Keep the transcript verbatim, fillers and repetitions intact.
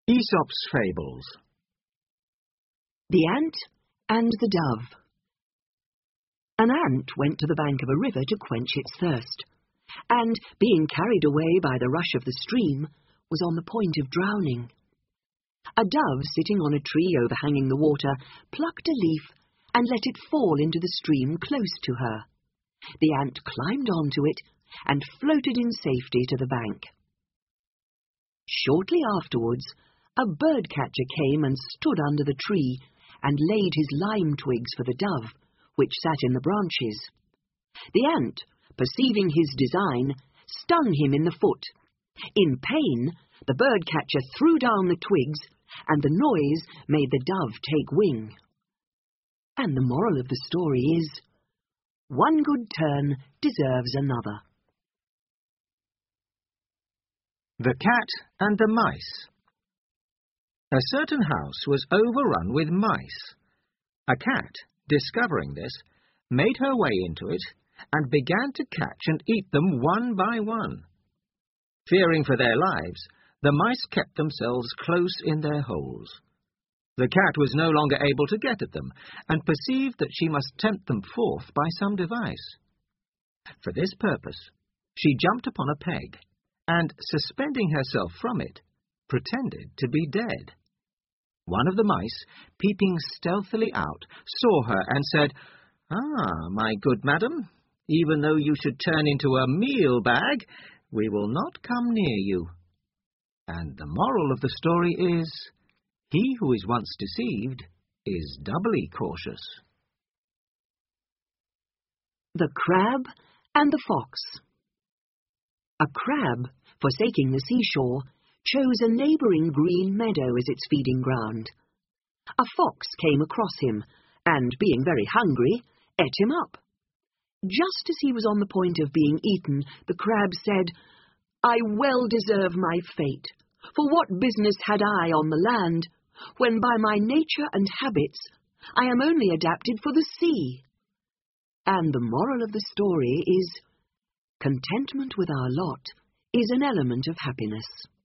Aesop's Fables. The Ant and the Dove. An ant went to the bank of a river to quench its thirst, and, being carried away by the rush of the stream, was on the point of drowning. A dove, sitting on a tree overhanging the water, plucked a leaf and let it fall into the stream close to her. The ant climbed onto it and floated in safety to the bank. Shortly afterwards, a birdcatcher came and stood under the tree and laid his lime twigs for the dove, which sat in the branches. The ant, perceiving his design, stung him in the foot. In pain, the birdcatcher threw down the twigs, and the noise made the dove take wing. And the moral of the story is, one good turn deserves another. The Cat and the Mice. A certain house was overrun with mice. A cat, discovering this, made her way into it and began to catch and eat them one by one. Fearing for their lives, the mice kept themselves close in their holes. The cat was no longer able to get at them, and perceived that she must tempt them forth by some device. For this purpose, she jumped upon a peg, and, suspending herself from it, pretended to be dead. One of the mice, peeping stealthily out, saw her and said, "Ah, my good madam, even though you should turn into a meal bag, we will not come near you." And the moral of the story is, he who is once deceived is doubly cautious. The Crab and the Fox. A crab, forsaking the seashore, chose a neighbouring green meadow as its feeding ground. A fox came across him, and, being very hungry, ate him up. Just as he was on the point of being eaten, the crab said, "I well deserve my fate, for what business had I on the land, when by my nature and habits I am only adapted for the sea?" And the moral of the story is, contentment with our lot is an element of happiness.